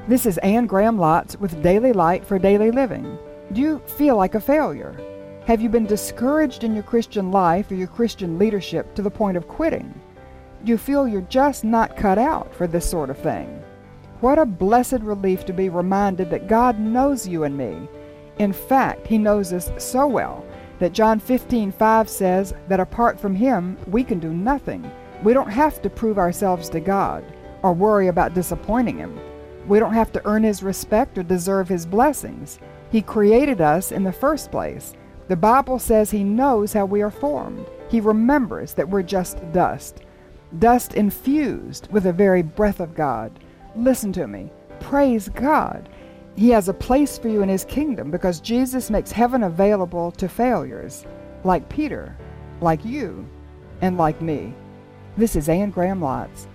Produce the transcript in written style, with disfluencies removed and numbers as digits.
This is Anne Graham Lotz with Daily Light for Daily Living. Do you feel like a failure? Have you been discouraged in your Christian life or your Christian leadership to the point of quitting? Do you feel you're just not cut out for this sort of thing? What a blessed relief to be reminded that God knows you and me. In fact, He knows us so well that John 15:5 says that apart from Him, we can do nothing. We don't have to prove ourselves to God or worry about disappointing Him. We don't have to earn His respect or deserve His blessings. He created us in the first place. The Bible says He knows how we are formed. He remembers that we're just dust infused with the very breath of God. Listen to me. Praise God. He has a place for you in His kingdom because Jesus makes heaven available to failures, like Peter, like you, and like me. This is Anne Graham Lotz.